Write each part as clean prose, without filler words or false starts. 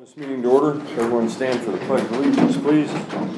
This meeting to order. Everyone stand for the Pledge of Allegiance, please.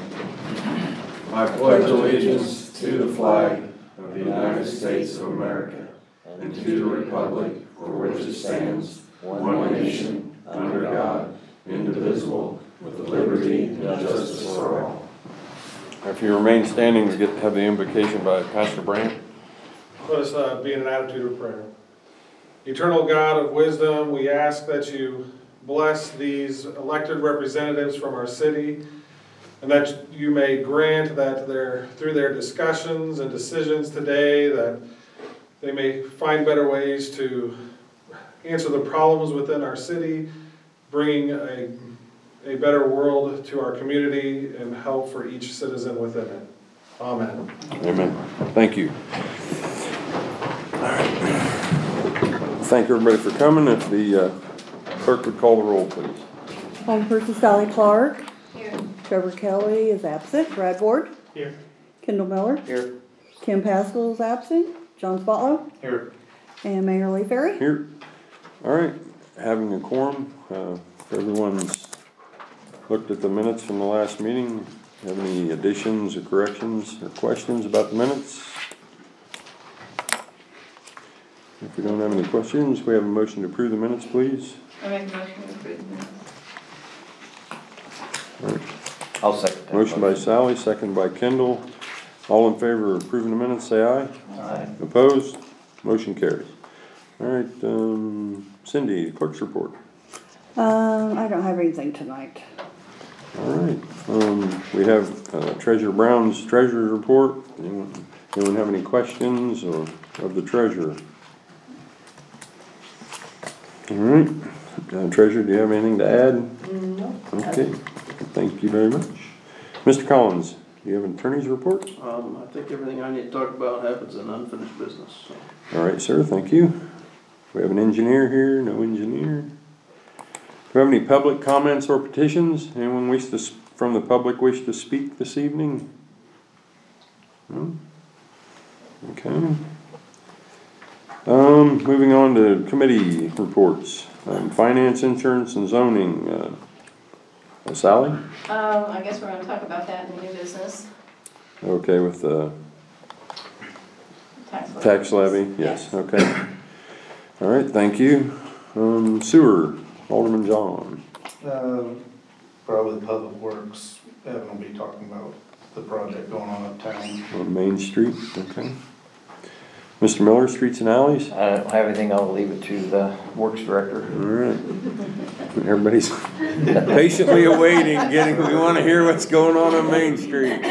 I pledge allegiance to the flag of the United States of America and to the republic for which it stands, one nation, under God, indivisible, with liberty and justice for all. If you remain standing, we have the invocation by Pastor Brandt. Let us be in an attitude of prayer. Eternal God of wisdom, we ask that you bless these elected representatives from our city, and that you may grant that through their discussions and decisions today, that they may find better ways to answer the problems within our city, bringing a better world to our community and help for each citizen within it. Amen. Amen. Thank you. All right. Thank everybody for coming. If the clerk would call the roll, please. Person Sally Clark. Here. Trevor Kelly is absent. Brad Ward. Here. Kendall Miller. Here. Kim Pascal is absent. John Spotlow. Here. And Mayor Lee Ferry. Here. All right. Having a quorum. Everyone's looked at the minutes from the last meeting. Have any additions or corrections or questions about the minutes? If we don't have any questions, we have a motion to approve the minutes, please. I make a motion to approve the minutes. All right. I'll second that. Motion by Sally, second by Kendall. All in favor of approving the minutes, say aye. Aye. Opposed? Motion carries. All right, Cindy, clerk's report. I don't have anything tonight. All right, we have Treasurer Brown's treasurer's report. Anyone have any questions or of the treasurer? All right, Treasurer, do you have anything to add? No. Okay, thank you very much. Mr. Collins, do you have an attorney's report? I think everything I need to talk about happens in unfinished business. So. All right, sir, thank you. We have an engineer here, no engineer. Do we have any public comments or petitions? Anyone from the public wish to speak this evening? No? Okay. Moving on to committee reports. Finance, insurance, and zoning. Sally? I guess we're going to talk about that in new business. Okay, with the tax levy? Yes, okay. All right, thank you. Sewer, Alderman John. Probably Public Works. Evan will be talking about the project going on uptown. On Main Street, okay. Mr. Miller, streets and alleys? I don't have anything, I'll leave it to the works director. All right. Everybody's patiently awaiting, we want to hear what's going on Main Street.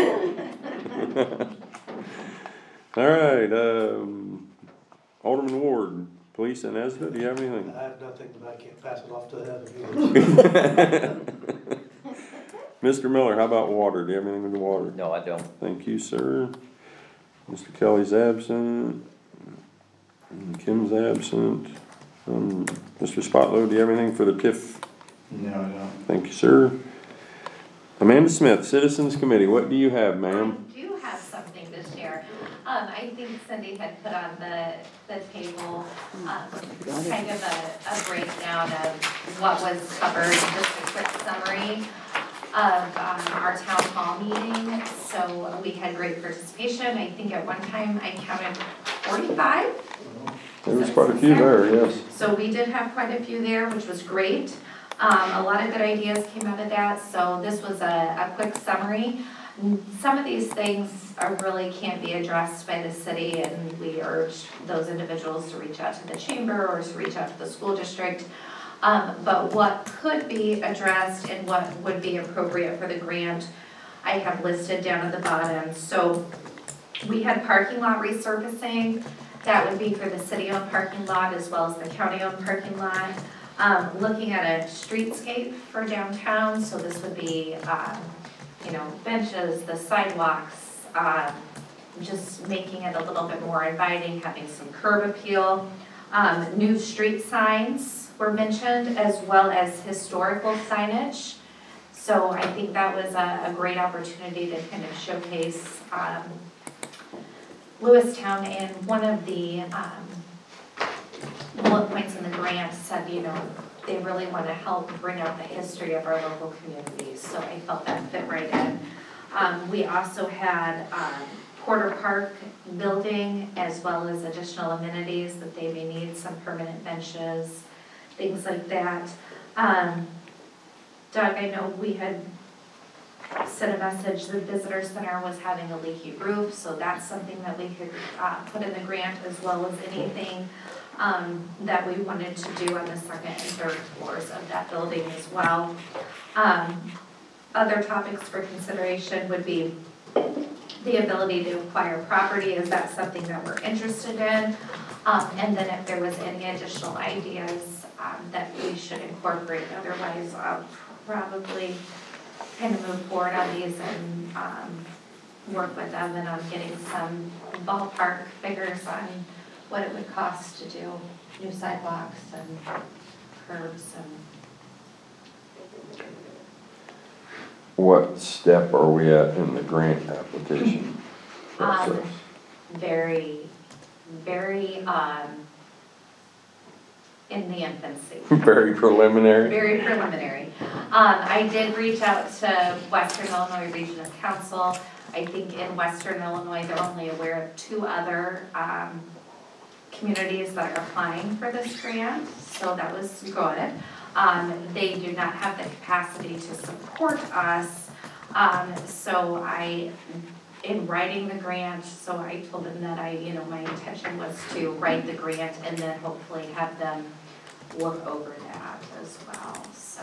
All right, Alderman Ward, Police and ESDA, do you have anything? I have nothing, but I can't pass it off to Heather. Mr. Miller, how about water? Do you have anything with the water? No, I don't. Thank you, sir. Mr. Kelly's absent. Kim's absent. Mr. Spotlow, do you have anything for the TIF? No, I don't. Thank you, sir. Amanda Smith, Citizens Committee, what do you have, ma'am? I do have something to share. I think Cindy had put on the table kind of a breakdown of what was covered, just a quick summary of our town hall meeting. So we had great participation. I think at one time I counted 45. There was quite a few there, yes. So we did have quite a few there, which was great. A lot of good ideas came out of that. So this was a quick summary. Some of these things really can't be addressed by the city, and we urge those individuals to reach out to the chamber or to reach out to the school district. But what could be addressed and what would be appropriate for the grant, I have listed down at the bottom. So we had parking lot resurfacing. That would be for the city-owned parking lot as well as the county-owned parking lot. Looking at a streetscape for downtown, so this would be, benches, the sidewalks, just making it a little bit more inviting, having some curb appeal. New street signs were mentioned, as well as historical signage. So I think that was a great opportunity to kind of showcase Lewistown, and one of the bullet points in the grant said, they really want to help bring out the history of our local communities, so I felt that fit right in. We also had Porter Park building, as well as additional amenities that they may need, some permanent benches, things like that. Doug, I know we had sent a message, the visitor center was having a leaky roof, so that's something that we could put in the grant, as well as anything that we wanted to do on the second and third floors of that building as well. Other topics for consideration would be the ability to acquire property. Is that something that we're interested in? And then if there was any additional ideas that we should incorporate. Otherwise, I'll probably kind of move forward on these and work with them and on getting some ballpark figures on what it would cost to do new sidewalks and curbs and. What step are we at in the grant application process? Very in the infancy. Very preliminary? Very preliminary. I did reach out to Western Illinois Regional Council. I think in Western Illinois, they're only aware of 2 other communities that are applying for this grant, so that was good. They do not have the capacity to support us, so in writing the grant, so I told them that my intention was to write the grant and then hopefully have them look over that as well, so.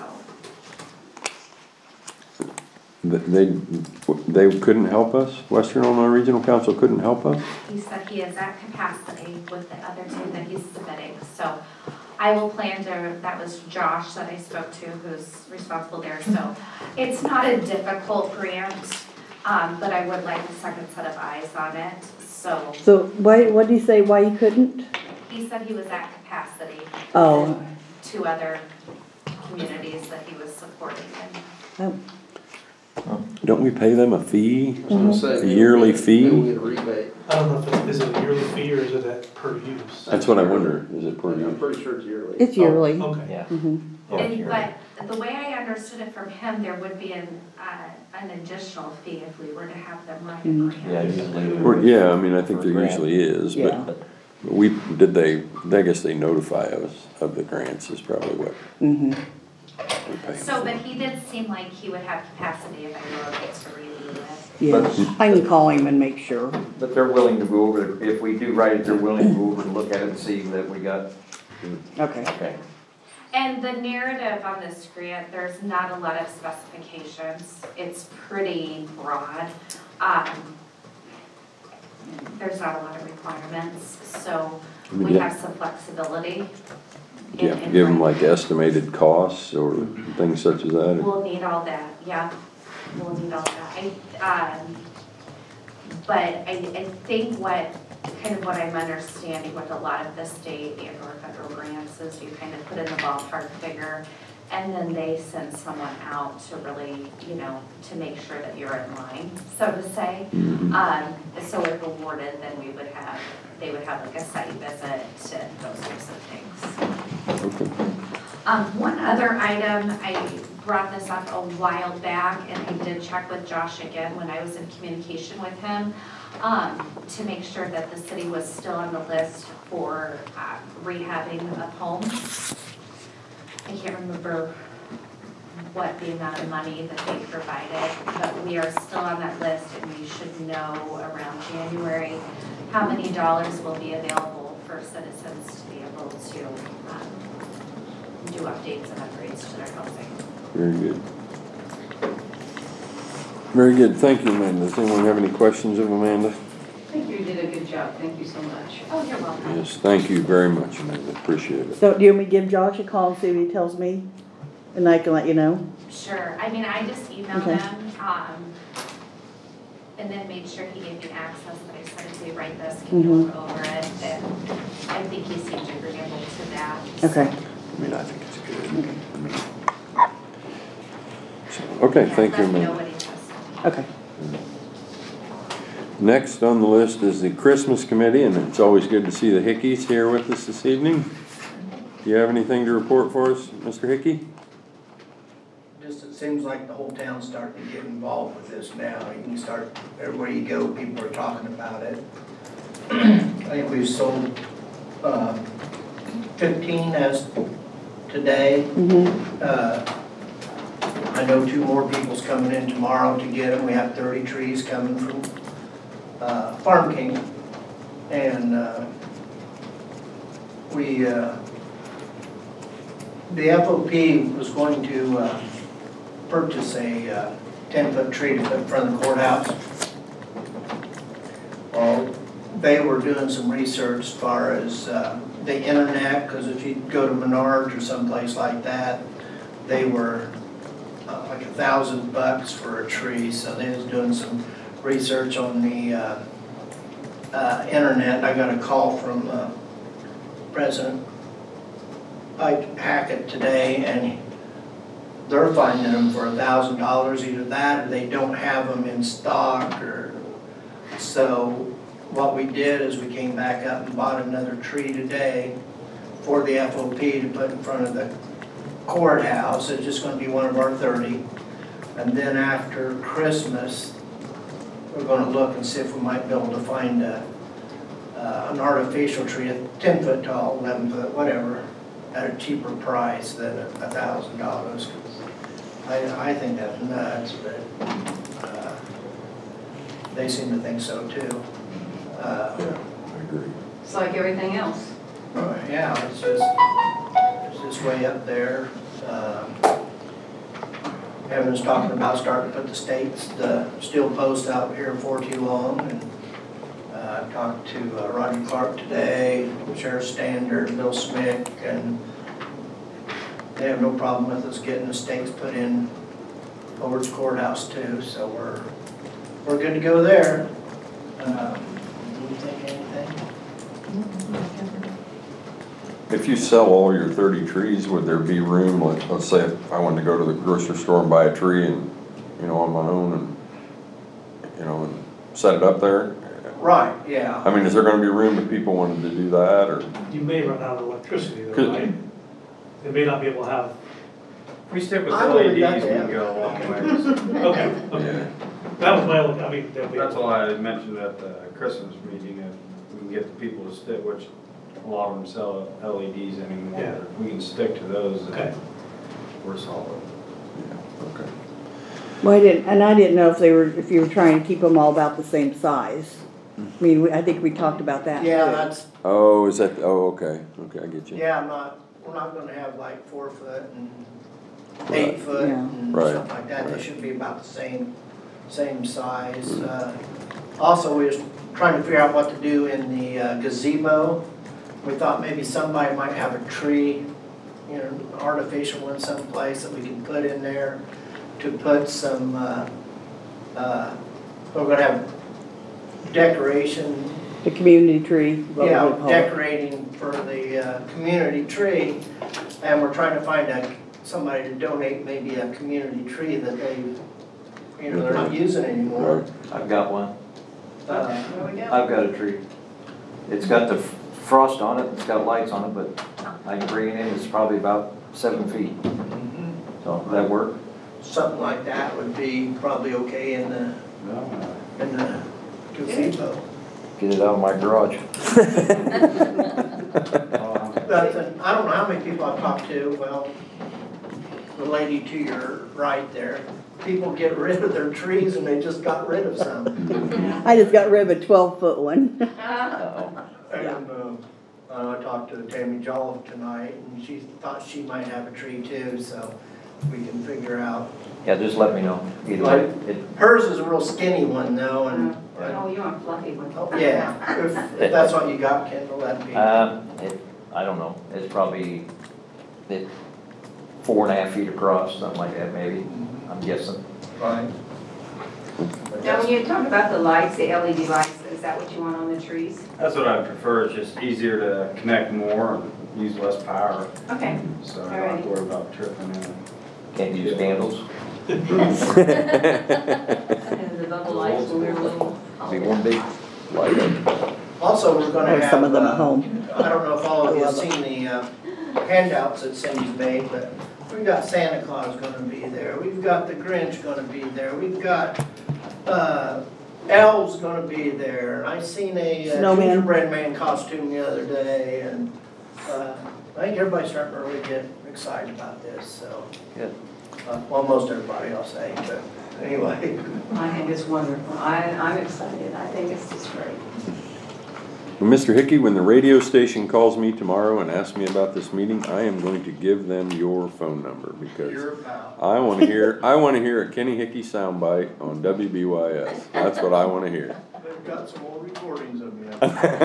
They couldn't help us? Western Illinois Regional Council couldn't help us? He said he is at capacity with the other 2 that he's submitting, so I will plan to, that was Josh that I spoke to, who's responsible there, so it's not a difficult grant, but I would like a second set of eyes on it, so. So what did you say, why you couldn't? He said he was at capacity. Oh. with 2 other communities that he was supporting. Oh. Don't we pay them a fee? I was gonna say, A yearly fee? Maybe we get a rebate. I don't know if is it a yearly fee or is it at per use? That's what I wonder, is it per I'm year? pretty sure it's yearly. It's yearly. Oh, okay. Yeah. Mhm. But the way I understood it from him, there would be an additional fee if we were to have them write a Mhm. grant. Yeah, usually. Or, yeah, I mean, I think there usually is, Yeah. but I guess they notify us of the grants is probably what Mhm. we pay. So, but he did seem like he would have capacity if I were okay to review it. Yeah, I can call him and make sure. But they're willing to go over it. If we do write it, they're willing to go over and look at it and see that we got, Okay. okay. And the narrative on this grant, there's not a lot of specifications. It's pretty broad. There's not a lot of requirements, so we have some flexibility. Do you have to give them like estimated costs or things such as that? We'll need all that, yeah, we'll need all that. But I think what I'm understanding with a lot of the state and or federal grants is you kind of put in the ballpark figure and then they send someone out to really, to make sure that you're in line, so to say. So if awarded, then they would have like a site visit and those types of things. Okay. One other item, I brought this up a while back and I did check with Josh again when I was in communication with him to make sure that the city was still on the list for rehabbing of homes. I can't remember what the amount of money that they provided, but we are still on that list and we should know around January how many dollars will be available for citizens to be able to do updates and upgrades to their housing. Very good. Very good, thank you, Amanda. Does anyone have any questions of Amanda? I think you did a good job, thank you so much. Oh, you're welcome. Yes, thank you very much, Amanda, appreciate it. So do you want me to give Josh a call and see what he tells me? And I can let you know? Sure, I mean, I just emailed Okay. him, and then made sure he gave me access, but I said, if we write this, can you look over it? And I think he seemed agreeable to that. Okay. I mean, I think it's good. I mean, okay, thank you, Let me know Amanda. what he says. Okay. Next on the list is the Christmas Committee, and it's always good to see the Hickeys here with us this evening. You have anything to report for us, Mr. Hickey? Just, it seems like the whole town's starting to get involved with this now. You can start, everywhere you go, people are talking about it. I think we've sold 15 as today. I know 2 more people's coming in tomorrow to get them. We have 30 trees coming from Farm King. And the FOP was going to purchase a 10-foot tree to put in front of the courthouse. Well, they were doing some research as far as the internet, because if you go to Menards or someplace like that, they were like $1,000 for a tree. So they was doing some research on the internet. I got a call from President Ike Hackett today, and they're finding them for $1,000, either that or they don't have them in stock. Or so what we did is we came back up and bought another tree today for the FOP to put in front of the courthouse. It's just going to be one of our 30. And then after Christmas, we're going to look and see if we might be able to find an artificial tree, a 10 foot tall, 11 foot, whatever, at a cheaper price than $1,000. I think that's nuts, but they seem to think so too. I agree. It's like everything else. Yeah, it's just way up there. Evan's talking about starting to put the steel posts out here before too long. And talked to Rodney Clark today, Sheriff Standard, Bill Smith, and they have no problem with us getting the stakes put in over the courthouse too. So we're good to go there. Do you think anything? If you sell all your 30 trees, would there be room, let's say if I wanted to go to the grocery store and buy a tree and, on my own and, and set it up there? Right, yeah. I mean, is there gonna be room if people wanted to do that, or? You may run out of electricity though, right? They may not be able to have. If we stick with I believe LEDs, we that, can go a long way. Okay, okay. That was my only, That's all I mentioned at the Christmas meeting, if we can get the people to stick, which a lot of them sell LEDs anymore. Yeah. If we can stick to those, Okay. then we're solid. Yeah, okay. Well, I didn't know if you were trying to keep them all about the same size. I mean, I think we talked about that. Yeah, too. that's, Oh, is that, okay, I get you. yeah, we're not gonna have like 4 foot and 8 foot Yeah. and Right. something like that. They should be about the same size. Also, we was trying to figure out what to do in the gazebo. We thought maybe somebody might have a tree, an artificial one someplace that we can put in there to put some, we're gonna have decoration. The community tree. what Yeah, we would call it. decorating for the community tree, and we're trying to find somebody to donate maybe a community tree that they're not using anymore. I've got one. Uh, There we go. I've got a tree. It's got the frost on it, it's got lights on it, but I can bring it in, it's probably about 7 feet. So, does that work? Something like that would be probably okay in the gazebo. Get it out of my garage. I don't know how many people I've talked to. Well, the lady to your right there, people get rid of their trees and they just got rid of some. I just got rid of a 12-foot one. And I talked to Tammy Jolliffe tonight, and she thought she might have a tree too, so we can figure out. Yeah, just let me know. Either way. Hers is a real skinny one though, and Oh, you want fluffy one. yeah, if that's what you got, Kendall, that'd be. I don't know. It's probably 4.5 feet across, something like that maybe, I'm guessing. Right. Now, when you talk about the lights, the LED lights, is that what you want on the trees? That's what I prefer, it's just easier to connect more and use less power, Okay. so I don't have to worry about tripping in. Can't use candles. And the bubble lights when we were little. Be one big light. Also, we're gonna Or have. some of them at home. I don't know if all of you have seen handouts that Cindy's made, but we've got Santa Claus gonna be there, we've got the Grinch gonna be there, we've got, elves gonna be there. I seen a Snowman. gingerbread man costume the other day, and, I think everybody's starting to really get excited about this, so. Good. Well, most everybody, I'll say, but anyway. I think it's wonderful. I'm excited. I think it's just great. Well, Mr. Hickey, when the radio station calls me tomorrow and asks me about this meeting, I am going to give them your phone number because Your pal. I want to hear a Kenny Hickey soundbite on WBYS. That's what I want to hear. They've got some old recordings of me.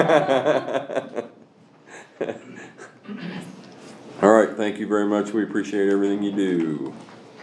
All right, thank you very much. We appreciate everything you do.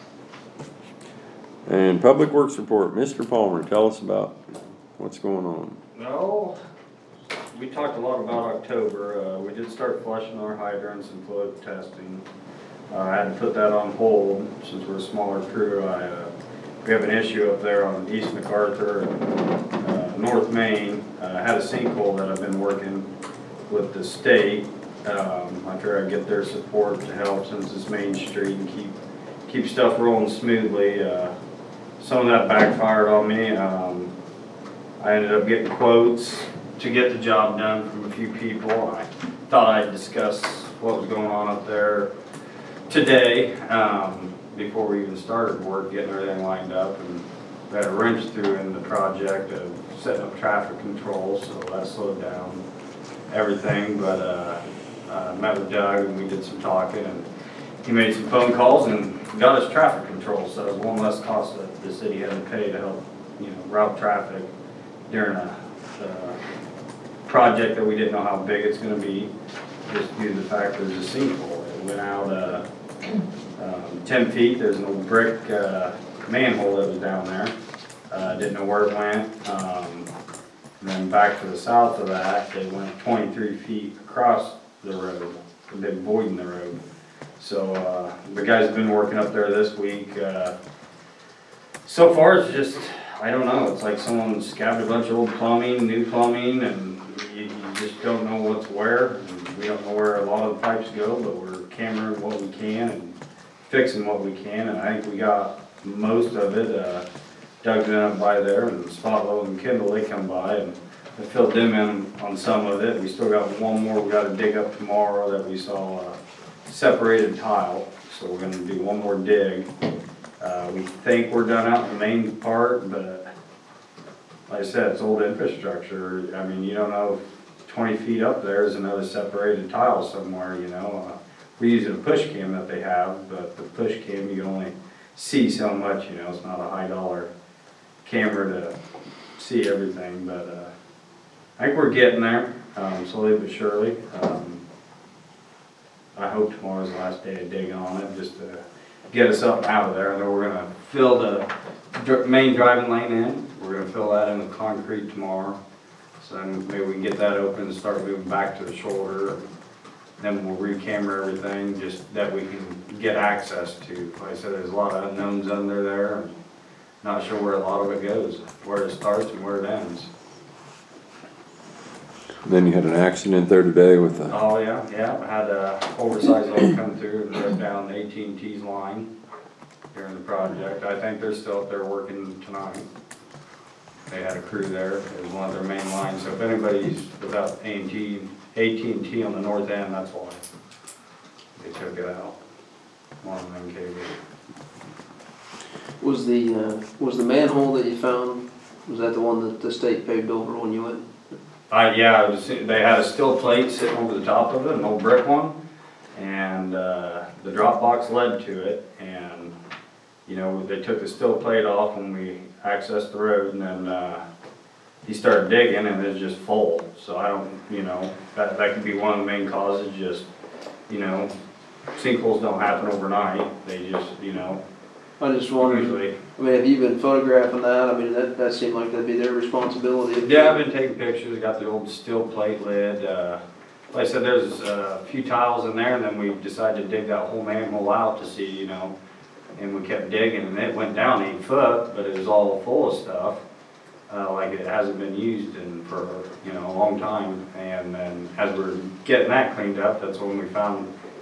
And Public Works Report, Mr. Palmer, tell us about what's going on. No, we talked a lot about October. We did start flushing our hydrants and fluid testing. I had to put that on hold since we're a smaller crew. We have an issue up there on East MacArthur, North Main. I had a sinkhole that I've been working with the state. I try to get their support to help since it's Main Street and keep stuff rolling smoothly. Some of that backfired on me. I ended up getting quotes to get the job done from a few people. I thought I'd discuss what was going on up there today before we even started work, getting everything lined up. And we had a wrench through in the project of setting up traffic control, so that slowed down everything. But met with Doug and we did some talking, and he made some phone calls and got us traffic control. So it was one less cost that the city had to pay to help, route traffic during a project that we didn't know how big it's going to be, just due to the fact there's a sinkhole. It went out 10 feet. There's an old brick manhole that was down there. Didn't know where it went. And then back to the south of that, they went 23 feet across the road, a big void in the road. So the guys have been working up there this week. So far it's just, I don't know, it's like someone scabbed a bunch of old plumbing, new plumbing, and you just don't know what's where. And we don't know where a lot of the pipes go, but we're cameraing what we can and fixing what we can, and I think we got most of it. Doug's been up by there, and Spotlow and Kendall, they come by, and I filled them in on some of it. We still got one more we gotta dig up tomorrow that we saw separated tile, so we're gonna do one more dig. We think we're done out in the main part, but like I said, it's old infrastructure. I mean, you don't know if 20 feet up there is another separated tile somewhere, We're using a push cam that they have, but the push cam, you can only see so much, it's not a high dollar camera to see everything, but I think we're getting there, slowly but surely. I hope tomorrow's the last day of digging on it, just to get us up and out of there. I know we're gonna fill the main driving lane in. We're gonna fill that in with concrete tomorrow. So then maybe we can get that open and start moving back to the shoulder. Then we'll re-camera everything, just that we can get access to. Like I said, there's a lot of unknowns under there. And not sure where a lot of it goes, where it starts and where it ends. Then you had an accident there today with the... Oh, yeah, I had a oversized load come through and rip down the AT&T's line during the project. I think they're still up there working tonight. They had a crew there. It was one of their main lines. So if anybody's without AT&T on the north end, that's why they took it out. One of them cables. Was the manhole that you found, was that the one that the state paved over when you went? Yeah, they had a steel plate sitting over the top of it, an old brick one, and the drop box led to it, and they took the steel plate off when we accessed the road, and then he started digging, and it was just full. So I don't, that could be one of the main causes. Just sinkholes don't happen overnight. They just, I just wondered, usually. have you been photographing that? That seemed like that'd be their responsibility. Yeah, I've been taking pictures. Got the old steel plate lid. Like I said, there's a few tiles in there, and then we decided to dig that whole manhole out to see, and we kept digging, and it went down 8 foot, but it was all full of stuff, like it hasn't been used for a long time. And then as we're getting that cleaned up, that's when we found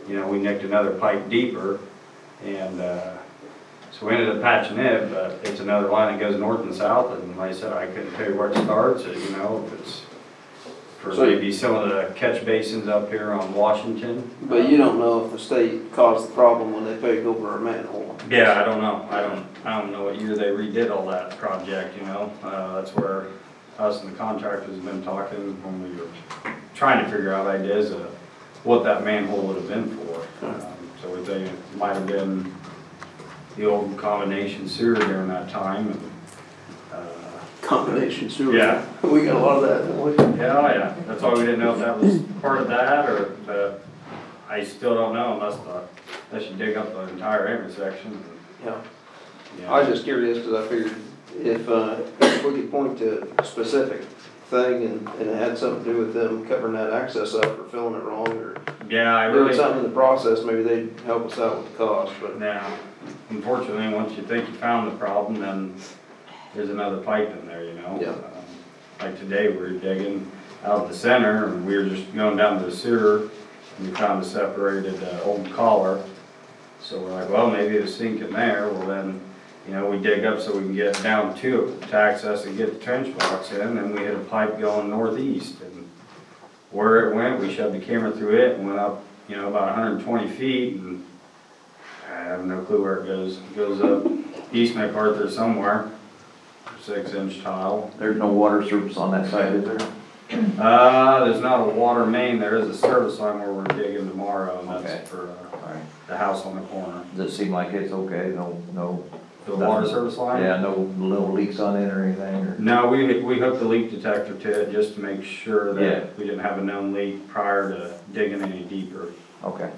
you know, we nicked another pipe deeper, and, so we ended up patching it, but it's another line that goes north and south, and like I said, I couldn't tell you where it starts, you know, if it's for So- maybe some of the catch basins up here on Washington. But you don't know if the state caused the problem when they paved over a manhole. Yeah, I don't know. I don't know what year they redid all that project, you know? That's where us and the contractors have been talking when we were trying to figure out ideas of what that manhole would have been for. So we think it might have been the old combination sewer during that time. And, Combination sewer. Yeah. We got a lot of that, don't we? yeah, oh yeah. That's why we didn't know if that was part of that or I still don't know unless you dig up the entire intersection. Yeah. Yeah. I was just curious, because I figured if we could point to a specific thing and it had something to do with them covering that access up or filling it wrong or Yeah, I doing really. something in the process, maybe they'd help us out with the cost, but. Now, unfortunately, once you think you found the problem, then there's another pipe in there, you know? Yeah. Like today, we were digging out the center, and we were just going down to the sewer, and we found a separated old collar. So we're like, well, maybe there's a sink in there. Well, then, you know, we dig up so we can get down to it to access and get the trench box in, and we hit a pipe going northeast. And where it went, we shoved the camera through it and went up, you know, about 120 feet, and I have no clue where it goes. It goes up East MacArthur somewhere, 6-inch tile. There's no water service on that side, is there? There's not a water main, there is a service line where we're digging tomorrow, and Okay. that's for Alright. the house on the corner. Does it seem like it's okay? No, The water service line? yeah, no little leaks on it or anything, or? No, we hooked the leak detector to it just to make sure Yeah. that we didn't have a known leak prior to digging any deeper. Okay.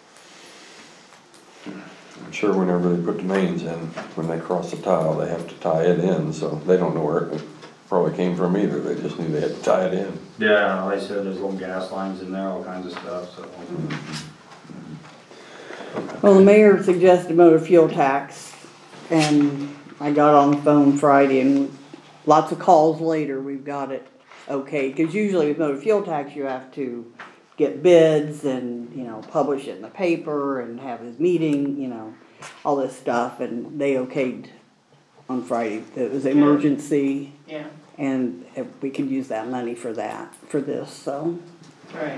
I'm sure whenever they put the mains in, when they cross the tile, they have to tie it in, so they don't know where it probably came from either, they just knew they had to tie it in. Yeah, like I said, there's little gas lines in there, all kinds of stuff, so. Well, the mayor suggested motor fuel tax, and I got on the phone Friday, and lots of calls later, we've got it okay. Because usually with motor fuel tax, you have to get bids and, you know, publish it in the paper and have his meeting, you know, all this stuff, and they okayed on Friday. It was emergency, Yeah, and we could use that money for that, for this, so. right.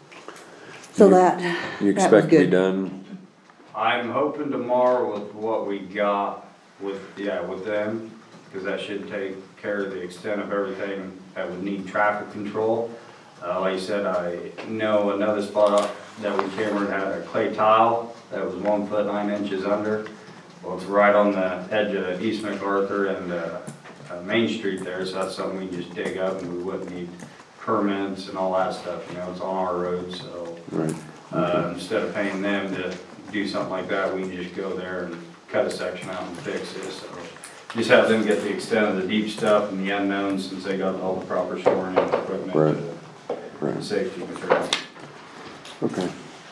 So that, You that was expect to be good. done? I'm hoping tomorrow with what we got with them, because that should take care of the extent of everything that would need traffic control. Like you said, I know another spot that we cambered had a clay tile that was 1 foot 9 inches under. Well, it's right on the edge of East MacArthur and Main Street there, so that's something we can just dig up and we wouldn't need permits and all that stuff, you know, it's on our road, so. Right. Instead of paying them to do something like that, we can just go there and cut a section out and fix it, so. Just have them get the extent of the deep stuff and the unknowns since they got all the proper shoring and equipment. Right. And Right, safety materials. okay.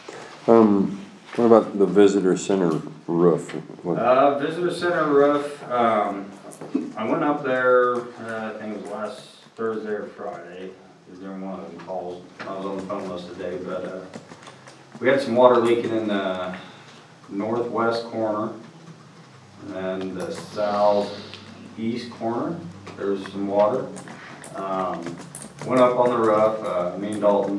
What about the visitor center roof? What- Visitor center roof, I went up there, I think it was last Thursday or Friday, during one of the calls. I was on the phone most of the day, but, we had some water leaking in the northwest corner and the southeast corner. There was some water. Went up on the roof, me and Dalton,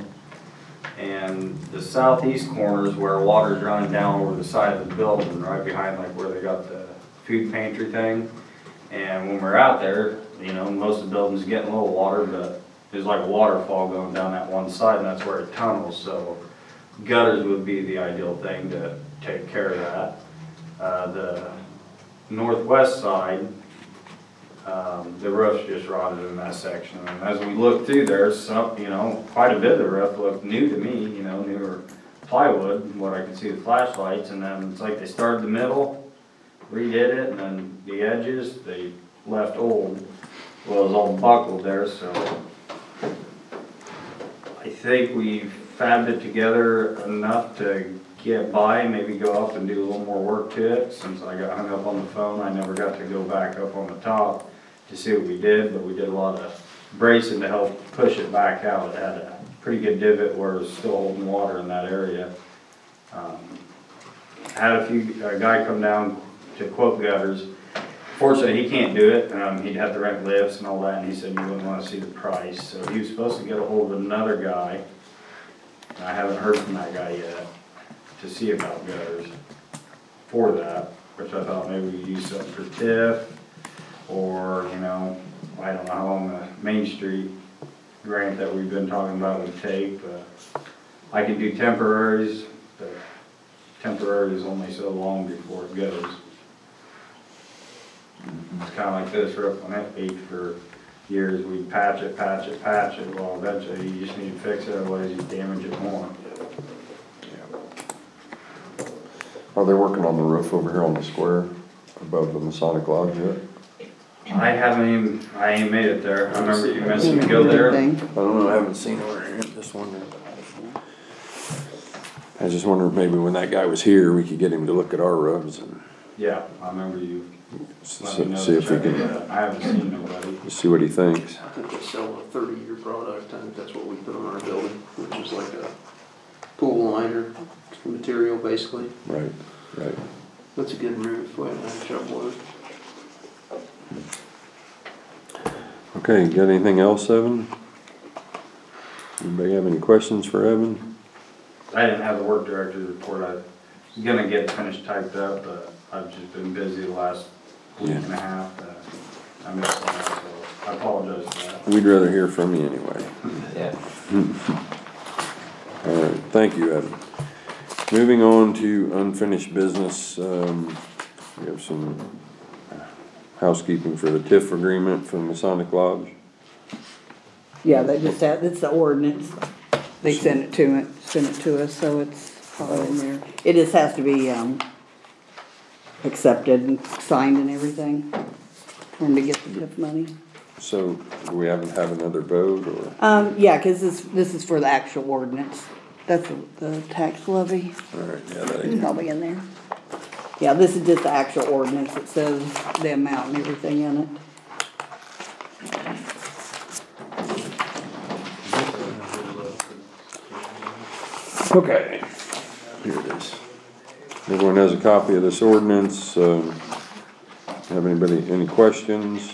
and the southeast corner is where water's running down over the side of the building, right behind like where they got the food pantry thing. And when we're out there, you know, most of the building's getting a little water, but there's like a waterfall going down that one side, and that's where it tunnels, so gutters would be the ideal thing to take care of that. The northwest side, the roof's just rotted in that section, and as we look through there, some, you know, quite a bit of the roof looked new to me, you know, newer plywood, what I could see the flashlights, and then it's like they started the middle, redid it, and then the edges, they left old. Well, it was all buckled there, so I think we've fabbed it together enough to get by, maybe go up and do a little more work to it. Since I got hung up on the phone, I never got to go back up on the top to see what we did, but we did a lot of bracing to help push it back out. It had a pretty good divot where it was still holding water in that area. Had a guy come down to quote gutters. Fortunately, he can't do it. He'd have to rent lifts and all that, and he said you wouldn't want to see the price. So he was supposed to get a hold of another guy. I haven't heard from that guy yet to see about gutters for that, which I thought maybe we could use something for TIF, or, you know, I don't know how long the Main Street grant that we've been talking about would take, but I can do temporaries, but temporary is only so long before it goes. It's kinda like this roof, when it leaked for years, we patch it, well, eventually you just need to fix it, otherwise you damage it more. Are they working on the roof over here on the square above the Masonic Lodge yet? I ain't made it there. I remember you mentioned to go there. I don't know, I haven't seen it over here, just wondering. I just wondered maybe when that guy was here, we could get him to look at our roofs and Yeah, I remember you let me know. see if we can, I haven't seen nobody. see what he thinks. I think they sell a 30-year product. I think that's what we put on our building, which is like a pool liner material, basically. Right, right. That's a good roof. We haven't had trouble with it. Okay, got anything else, Evan? Anybody have any questions for Evan? I didn't have the work director's report. I was gonna get finished typed up, but I've just been busy the last week and a half. I missed that, so I apologize for that. We'd rather hear from you anyway. Yeah. All right, thank you, Evan. Moving on to unfinished business, we have some housekeeping for the TIF agreement from Masonic Lodge. Yeah, they just had, it's the ordinance. They sent it to us, so it's all in there. It just has to be, accepted and signed and everything for them to get the TIF money. So, do we have another vote, or? Yeah, cause this is for the actual ordinance. That's the tax levy. All right, yeah, that It's ain't. probably in there. Yeah, this is just the actual ordinance that says the amount and everything in it. Okay, here it is. Everyone has a copy of this ordinance. Have any questions?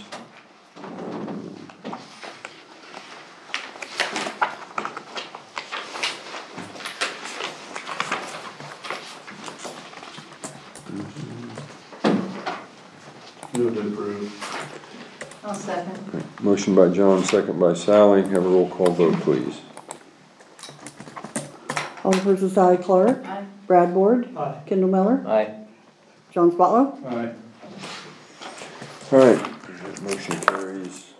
Move to approve. I'll second. Motion by John, second by Sally. Have a roll call vote, please. Alderperson Sally Clark. Aye. Brad Ward. Aye. Kendall Miller. Aye. John Spotlow. Aye. All right, motion carries.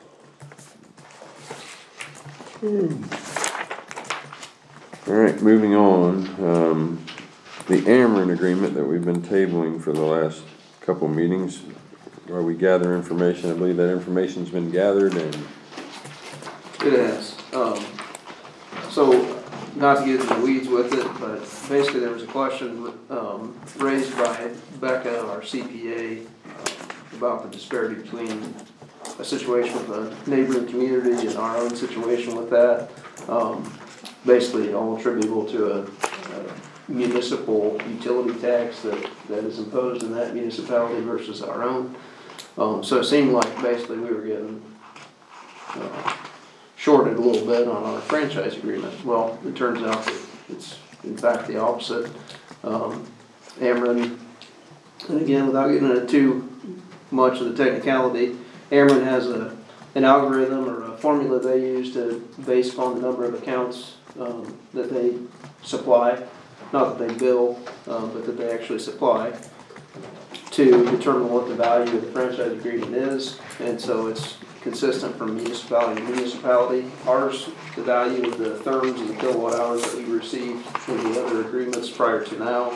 All right, moving on. The Ameren agreement that we've been tabling for the last couple meetings, where we gather information. I believe that information's been gathered, and It has. So, not to get into the weeds with it, but basically there was a question raised by Becca, our CPA, about the disparity between a situation with a neighboring community and our own situation with that. Basically all attributable to a municipal utility tax that is imposed in that municipality versus our own. So it seemed like basically we were getting shorted a little bit on our franchise agreement. Well, it turns out that it's in fact the opposite. Ameren, and again, without getting into too much of the technicality, Ameren has an algorithm or a formula they use to base upon the number of accounts that they supply, not that they bill, but that they actually supply, to determine what the value of the franchise agreement is. And so it's consistent from municipality to municipality. Ours, the value of the therms and the kilowatt hours that we received in the other agreements prior to now,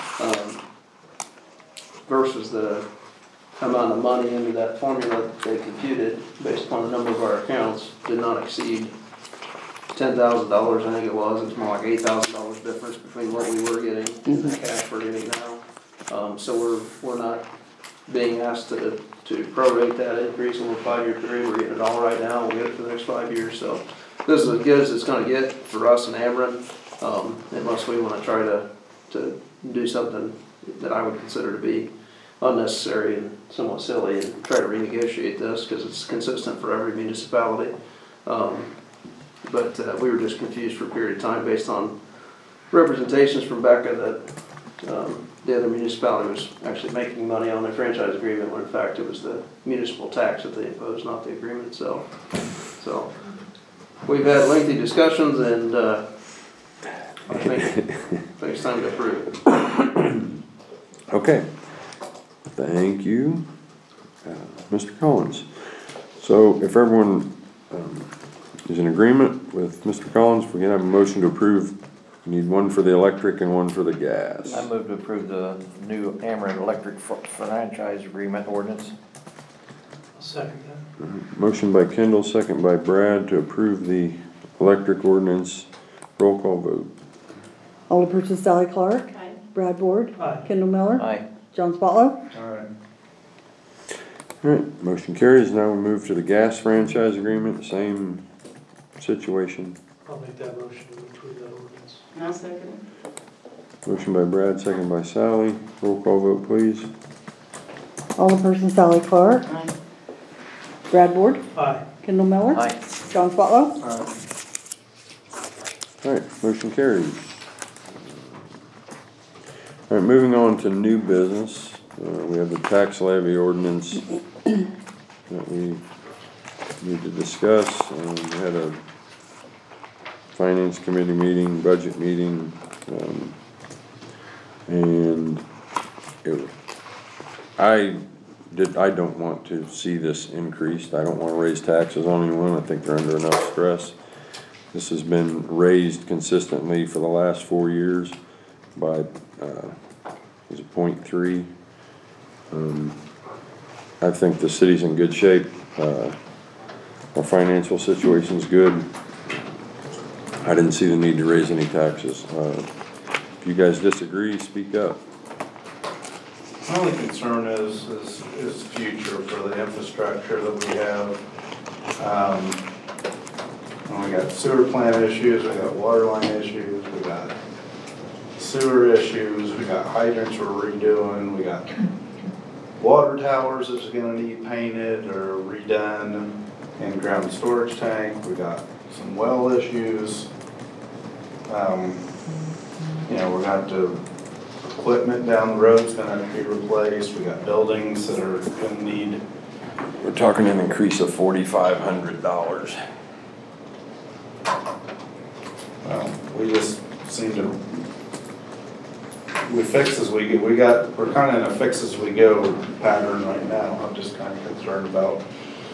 versus the amount of money into that formula that they computed based upon the number of our accounts, did not exceed $10,000, I think it was. It's more like $8,000 difference between what we were getting and the cash we're getting now. So we're not being asked to prorate that increase over a 5-year period. We're getting it all right now. We'll get it for the next 5 years. So this is as good as it's going to get for us and Ameren, unless we want to try to to do something that I would consider to be unnecessary and somewhat silly and try to renegotiate this because it's consistent for every municipality. But we were just confused for a period of time based on representations from Becca that the other municipality was actually making money on their franchise agreement when in fact it was the municipal tax that they imposed, not the agreement itself. So we've had lengthy discussions and I think it's time to approve. Okay, thank you, Mr. Collins. So if everyone is in agreement with Mr. Collins, we can have a motion to approve. We need one for the electric and one for the gas. I move to approve the new Ameren Electric franchise agreement ordinance. I'll second that. Motion by Kendall, second by Brad to approve the electric ordinance. Roll call vote. Alderperson Sally Clark. Aye. Brad Ward. Aye. Kendall Miller. Aye. John Spotlow. All right. All right, motion carries. Now we move to the gas franchise agreement, same situation. I'll make that motion to approve that ordinance. I'll second Motion by Brad, second by Sally. Roll call vote, please. Alderperson Sally Clark. it. Aye. Brad Ward. Aye. Kendall Miller. Aye. John Spotlow. All right, motion carries. All right, moving on to new business. We have the tax levy ordinance that we need to discuss. We had a finance committee meeting, budget meeting, and I don't want to see this increased. I don't want to raise taxes on anyone. I think they're under enough stress. This has been raised consistently for the last 4 years by, was it 0.3? I think the city's in good shape. Our financial situation's good. I didn't see the need to raise any taxes. If you guys disagree, speak up. My only concern is future for the infrastructure that we have. We got sewer plant issues, we got water line issues, we got sewer issues, we got hydrants we're redoing, we got water towers that's gonna need painted or redone, and ground storage tank, we got some well issues. We're gonna have to, equipment down the road's gonna have to be replaced, we got buildings that are gonna need. We're talking an increase of $4,500. We just seem to, we fix as we go, we're kind of in a fix as we go pattern right now. I'm just kind of concerned about,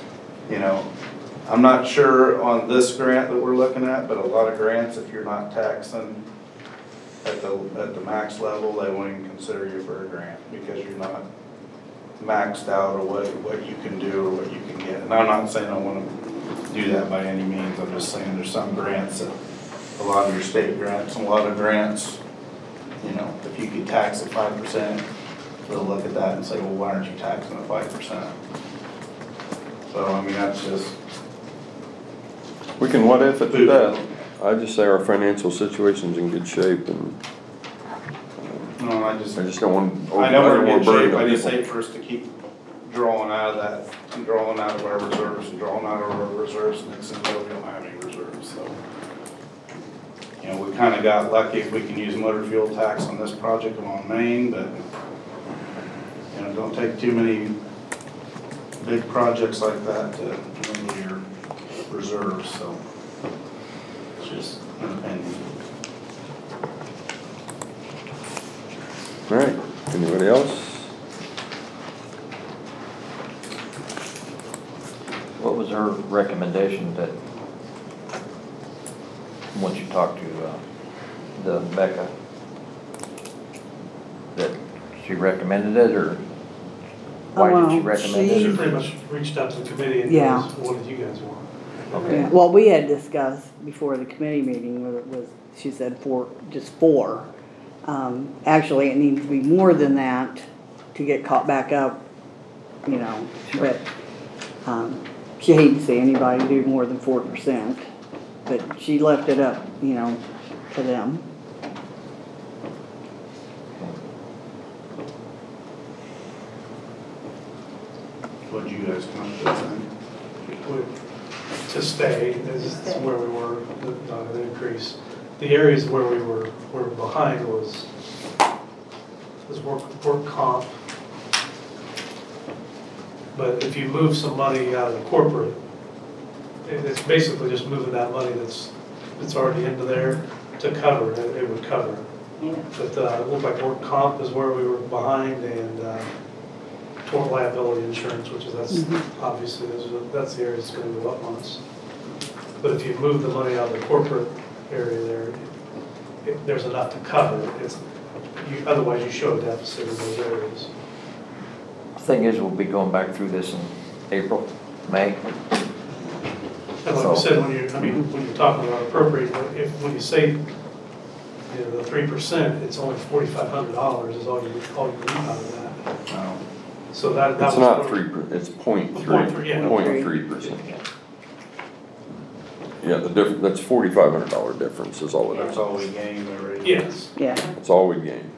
I'm not sure on this grant that we're looking at, but a lot of grants, if you're not taxing at the max level, they won't even consider you for a grant because you're not maxed out or what you can do or what you can get. And I'm not saying I want to do that by any means. I'm just saying there's some grants that, a lot of your state grants, and a lot of grants, if you could tax at 5%, they'll look at that and say, well, why aren't you taxing at 5%? So, that's just. We can what if it to that. I just say our financial situation's in good shape and No, I just don't want. I know we're in good burden shape, on I just people. hate for us to keep drawing out of that, and drawing out of our reserves, and drawing out of our reserves, and next thing you know, we don't have any reserves, so. We kinda got lucky if we can use motor fuel tax on this project along Main, but, don't take too many big projects like that to dwindle your reserves, so. It's just an opinion. All right, anybody else? What was her recommendation that, once you talked to the Becca, that she recommended it, or why did she recommend She it? pretty much reached out to the committee and Yeah. goes, what did you guys want? Okay. Yeah, well, we had discussed before the committee meeting, whether it was, she said just four. Actually, it needs to be more than that to get caught back up, but, she hated to see anybody do more than 4%, but she left it up, to them. What'd you guys come up with then? To stay, this is where we were, not an increase. The areas where we were behind was work comp. But if you move some money out of the corporate, it's basically just moving that money that's already into there to cover, it would cover. Yeah. But it looked like work comp is where we were behind, and tort liability insurance, which is, obviously, that's the area that's gonna go up on us. But if you move the money out of the corporate area there, there's enough to cover it. Otherwise you show a deficit in those areas. Thing is, we'll be going back through this in April, May. And like I said, when you're talking about appropriate, when you say, the 3%, it's only $4,500 is all you need out of that. Oh. So that It's was not what- 3%, it's 0.3, 0.3, yeah. 0.3%. Yeah, that's $4,500 difference is all it That's is. all we gained already. Yes. Yeah, That's all we gain.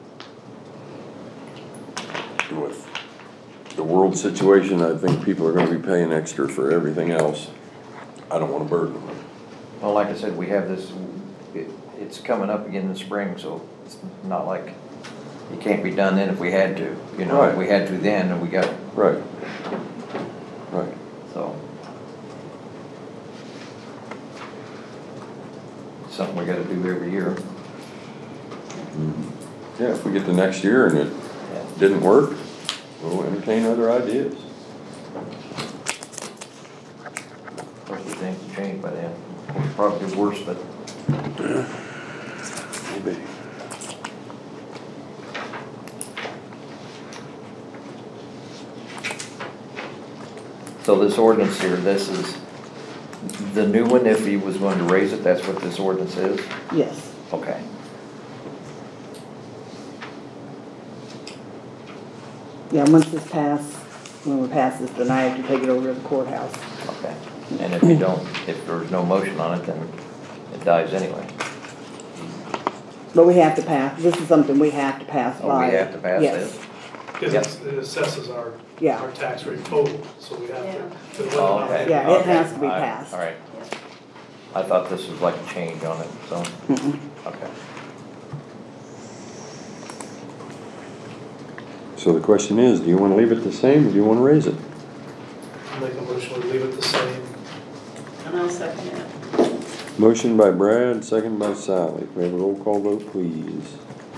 And with the world situation, I think people are gonna be paying extra for everything else. I don't wanna burden them. Well, like I said, we have this, it's coming up again in the spring, so it's not like it can't be done then if we had to. You know, if we had to then, and we got, Right. Right. so. Something we gotta do every year. Yeah, if we get the next year and it didn't work, we'll entertain other ideas. Hopefully things will change by then. Probably worse, but Maybe. so this ordinance here, this is the new one, if he was going to raise it, that's what this ordinance is? yes. Okay. Yeah, once this passes, when we pass this, then I have to take it over to the courthouse. Okay. And if you don't, if there's no motion on it, then it dies anyway. But we have to pass, this is something we have to pass Oh, by. we have to pass Yes. this? Because it assesses our tax rate total, so we have to. Oh, okay. Yeah, it Okay. has to be All right. passed. All right. I thought this was like a change on it, so, okay. So the question is, do you wanna leave it the same or do you wanna raise it? Make a motion, we leave it the same. And I'll second it. Motion by Brad, second by Sally. Can we have a roll call vote, please?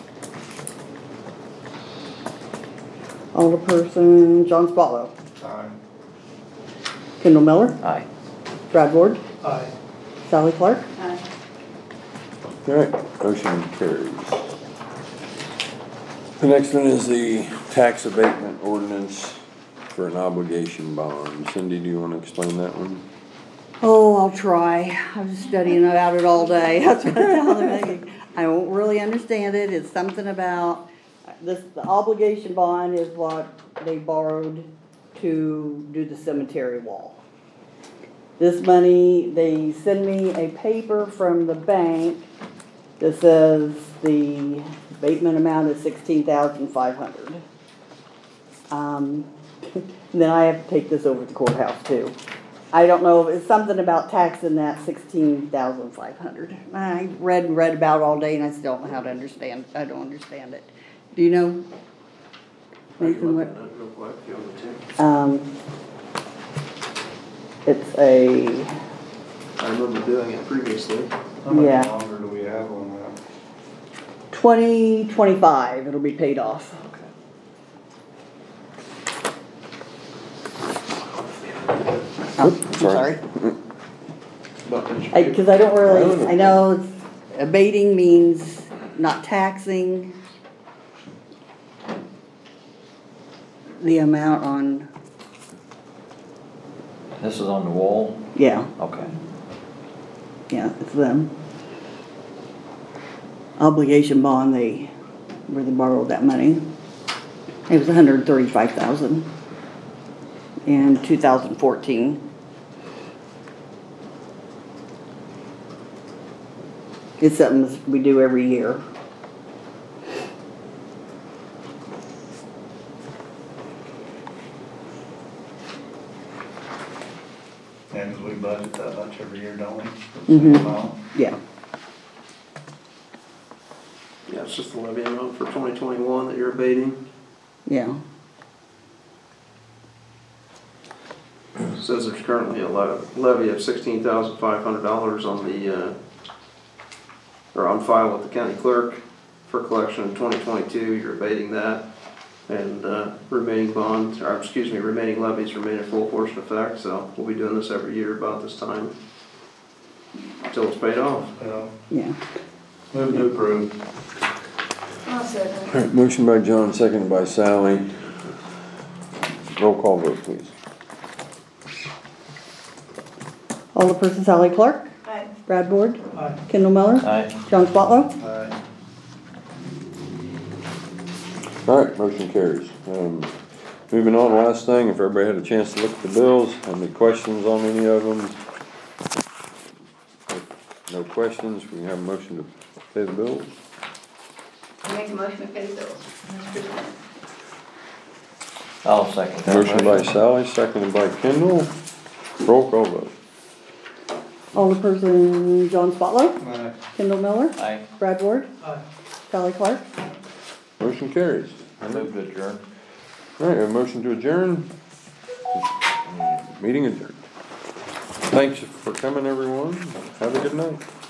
Alderperson John Spotlow. Aye. Kendall Miller. Aye. Brad Ward. Aye. Sally Clark. Aye. All right, motion carries. The next one is the tax abatement ordinance for an obligation bond. Cindy, do you want to explain that one? Oh, I'll try. I was studying about it all day. That's what I'm thinking. I won't really understand it. It's something about this, the obligation bond is what they borrowed to do the cemetery wall. This money, they send me a paper from the bank that says the abatement amount is $16,500. Then I have to take this over to the courthouse too. I don't know, it's something about taxing that $16,500. I read and read about it all day and I still don't know how to understand, I don't understand it. Do you know? Nathan, what? It's a, I remember doing it previously. How much Yeah. longer do we have on that? 2025, it'll be paid off. Oops, sorry. Because I don't really, I know it's- abating means not taxing the amount on, This is on the wall? yeah, Okay. yeah, it's them. Obligation bond, where they borrowed that money. It was $135,000 in 2014. It's something we do every year. Yeah, because we budget that much every year, don't we? For the same Mhm. amount. Yeah, Yeah, it's just the levy amount for 2021 that you're abating. yeah. Says there's currently a levy of $16,500 on the, or on file with the county clerk for collection in 2022. You're abating that. And remaining levies remain in full force and effect. So we'll be doing this every year about this time until it's paid off. So, Yeah. move to approve. I'll second. All right, motion by John, seconded by Sally. Roll call vote, please. Alderperson Sally Clark, Aye. Brad Ward, Aye. Kendall Miller, Aye. John Spotlow. Aye. All right, motion carries. Moving on, last thing, if everybody had a chance to look at the bills, any questions on any of them? If no questions, we can have a motion to pay the bills. I make a motion to pay the bills. I'll second that. Motion by Sally, seconded by Kendall. Roll call vote. Alderperson John Spotlow, Aye. Kendall Miller, Aye. Brad Ward, Aye. Sally Clark. Motion carries. I move to adjourn. All right, a motion to adjourn. Meeting adjourned. Thanks for coming, everyone. Have a good night.